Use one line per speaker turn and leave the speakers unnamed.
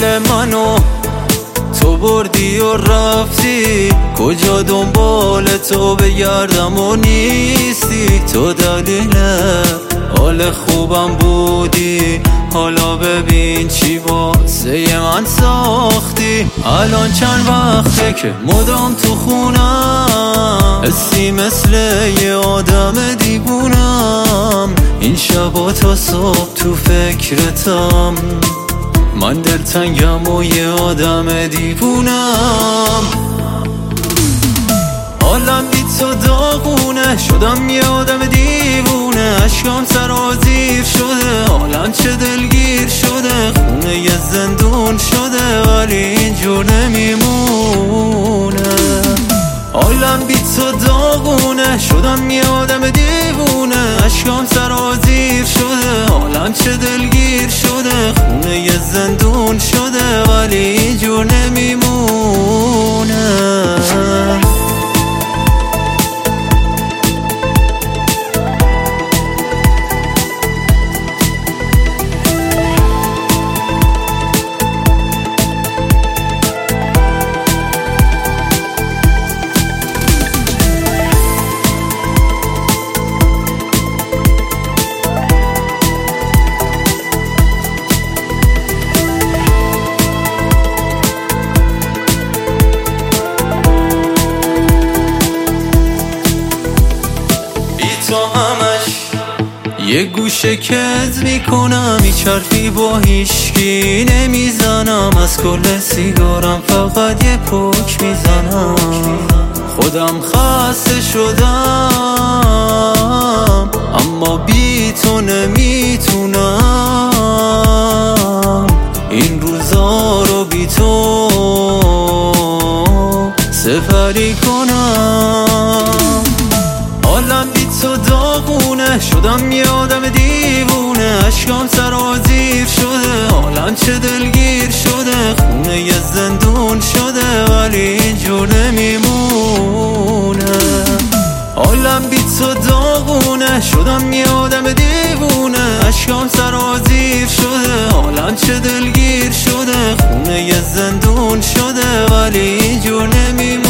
دل منو تو بردی و رفتی، کجا دنبال تو بگردم و نیستی. تو دلیل حال خوبم بودی، حالا ببین چی واسه من ساختی. الان چند وقته که مدام تو خونم، حسی مثل یه آدم دیوونم. این شبا تا صبح تو فکرتم، من دلتنگم و یه آدم دیوونم. حالم بی تو داغونه، شدم یه آدم دیوونه. عشقم سرازیر شده، حالم چه دلگیر شده. خونه یه زندون شده ولی اینجور نمیمونه. حالم بی تو داغونه، شدم یه آدم دیوونه. عشقم سرازیر شده، حالم چه دلگیر شده. خونه یه زندون شده ولی اینجور نمیمونه. یه گوشه کز میکنم، هیچ حرفی با هیچکی نمیزنم. از کل سیگارم فقط یه پک میزنم. خودم خسته شدم اما بی تو نمیتونم. این روزا رو بی تو سپری کنم. حالم بی تو داغونه، شدم یه آدم دیوونه. عشقم سرازیر شده، حالم چه دلگیر شده. خونه یه زندون شده ولی اینجور نمیمونه. حالم بی تو داغونه، شدم یه آدم دیوونه. عشقم سرازیر شده، حالم چه دلگیر شده. خونه یه زندون شده ولی اینجور نمیمونه.